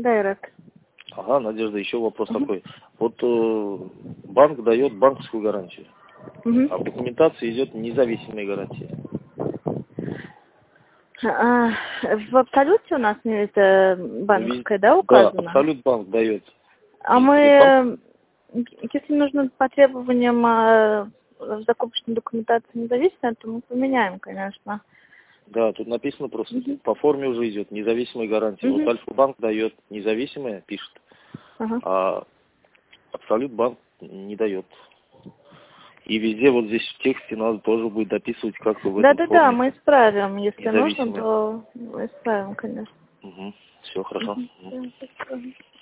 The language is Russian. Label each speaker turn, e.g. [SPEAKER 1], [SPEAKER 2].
[SPEAKER 1] Дайрект.
[SPEAKER 2] Ага, Надежда, еще вопрос такой. Вот банк дает банковскую гарантию, а в документации идет независимая гарантия.
[SPEAKER 1] В Абсолюте у нас это банковская, да, указана?
[SPEAKER 2] Да, Абсолют банк дает.
[SPEAKER 1] А мы, если нужно по требованиям закупочной документации независимой, то мы поменяем, конечно.
[SPEAKER 2] Да, тут написано просто, по форме уже идет независимая гарантия. Вот Альфа-банк дает независимая, пишет, а Абсолют банк не дает. И везде вот здесь в тексте надо тоже будет дописывать, как вы в этом
[SPEAKER 1] Да, мы исправим. Если нужно,
[SPEAKER 2] независимая.
[SPEAKER 1] то исправим, конечно.
[SPEAKER 2] Все, хорошо.